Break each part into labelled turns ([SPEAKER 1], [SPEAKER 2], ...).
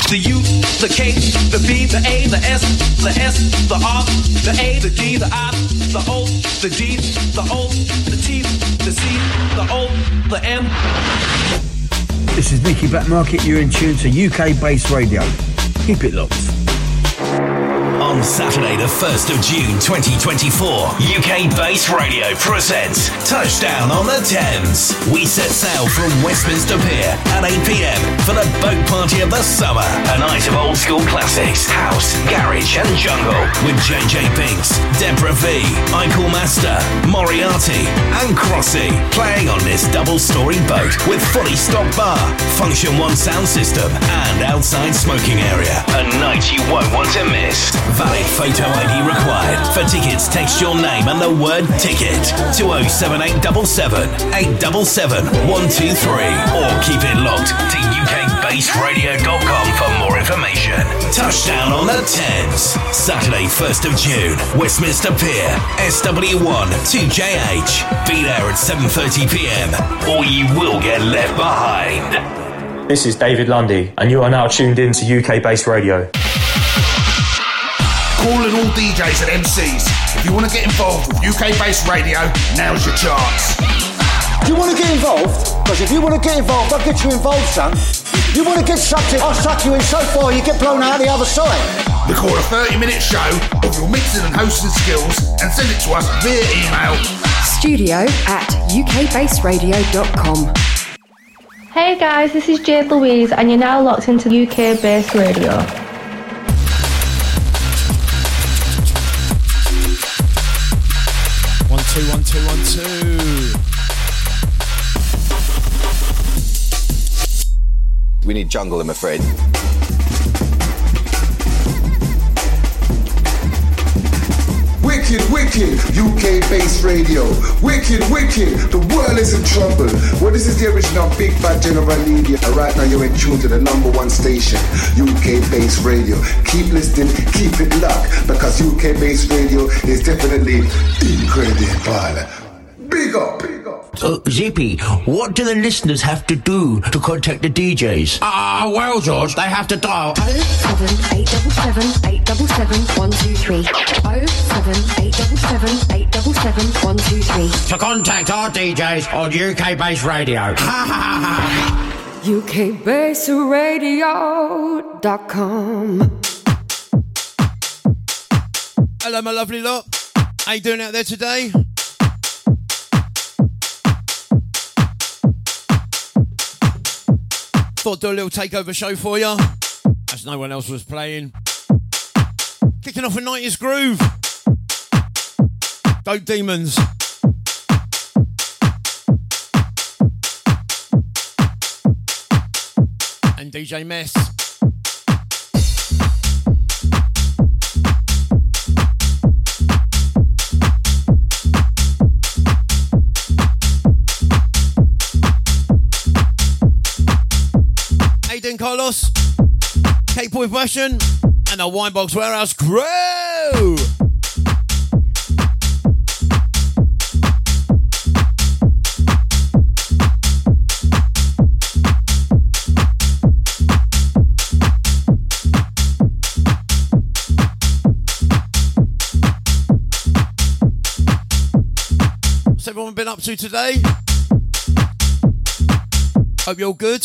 [SPEAKER 1] the U, the K, the B, the A, the S, the R, the A, the D, the I, the O, the D, the O, the T, the C, the O, the M.
[SPEAKER 2] This is Nicky Blackmarket. You're in tune to UK Bass Radio. Keep it locked.
[SPEAKER 3] On Saturday, the 1st of June 2024, UK Bass Radio presents Touchdown on the Thames. We set sail from Westminster Pier at 8 p.m. for the boat party of the summer. A night of old school classics, house, garage and jungle with JJ Binks, Deborah V, Eichel Master, Moriarty and Crossy playing on this double-story boat with fully stocked bar, Function 1 sound system and outside smoking area. A night you won't want to miss. Valid photo ID required. For tickets, text your name and the word ticket to 07877 877 123 or keep it locked to ukbassradio.com for more information. Touchdown on the Thames. Saturday, 1st of June, Westminster Pier, SW1 2JH. Be there at 7:30 p.m. or you will get left behind.
[SPEAKER 4] This is David Lundy, and you are now tuned in to UK Bass Radio.
[SPEAKER 5] Calling all DJs and MCs. If you want to get involved with UK Bass Radio, now's your chance.
[SPEAKER 6] Do you want to get involved? Because if you want to get involved, I'll get you involved, son. You want to get sucked in, I'll suck you in so far you get blown out the other side.
[SPEAKER 5] Record a 30-minute show of your mixing and hosting skills and send it to us via email.
[SPEAKER 7] studio@ukbassradio.com.
[SPEAKER 8] Hey guys, this is Jade Louise and you're now locked into UK Bass Radio.
[SPEAKER 9] 1 2 1 2 1 2.
[SPEAKER 10] We need jungle, I'm afraid.
[SPEAKER 11] Wicked, wicked, UK Bass Radio. Wicked, wicked, the world is in trouble. Well, this is the original Big Bad General Media. And right now you're in tune to the #1 station, UK Bass Radio. Keep listening, keep it locked, because UK Bass Radio is definitely incredible. Big up, big up.
[SPEAKER 12] Zippy, what do the listeners have to do to contact the DJs?
[SPEAKER 9] Well, George, they have to dial
[SPEAKER 7] 07877 877 123. 07877 877 123.
[SPEAKER 9] to contact our DJs on UK Bass Radio.
[SPEAKER 7] ukbassradio.com.
[SPEAKER 9] Hello, my lovely lot. How you doing out there today? Thought I'd do a little takeover show for you, as no one else was playing. Kicking off a 90s groove. Dope Demons. And DJ Mess. Aiden Carlos, Cape Boy Version, and the Winebox Warehouse Crew. What's everyone been up to today? Hope you're all good.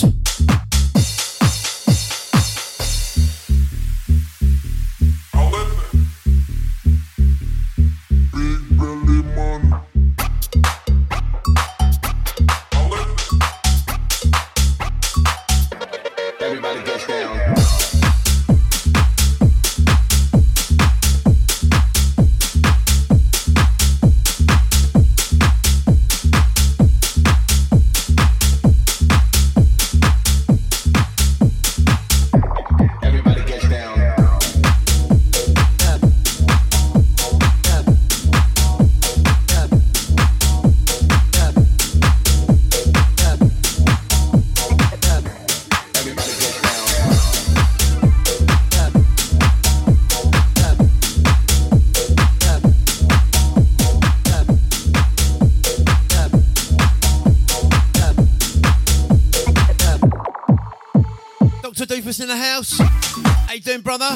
[SPEAKER 9] Dr. Doofus in the house. How you doing, brother?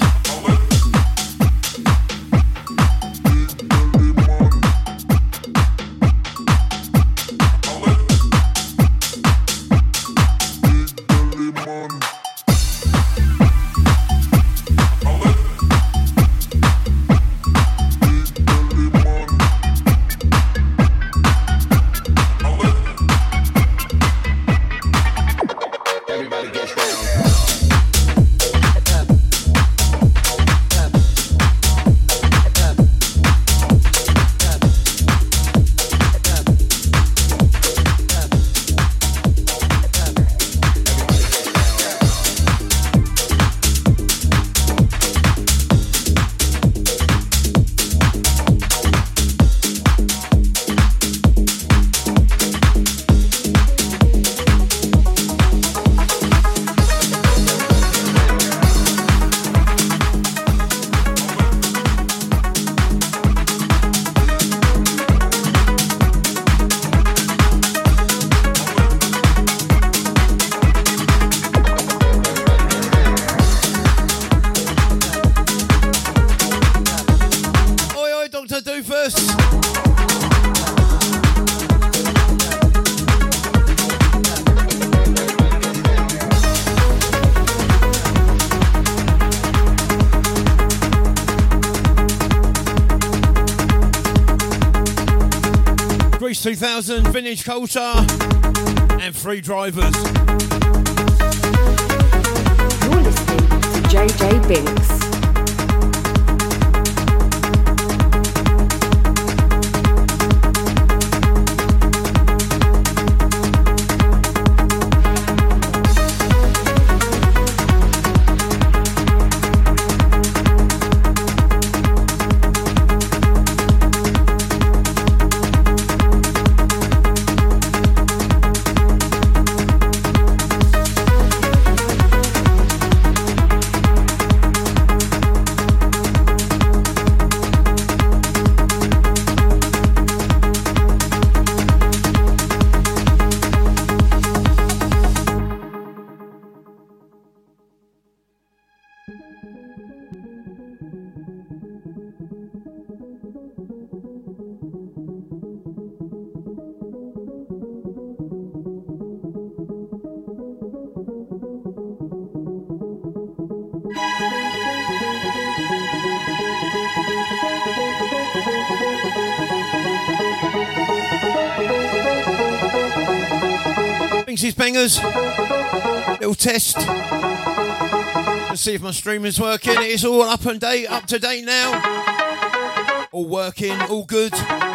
[SPEAKER 9] Grease 2000, Vintage Culture, and Free Drivers.
[SPEAKER 7] You're listening to JJ Binks.
[SPEAKER 9] These bangers, little test. Let's see if my streaming's working. It's all up to date now. All working, all good.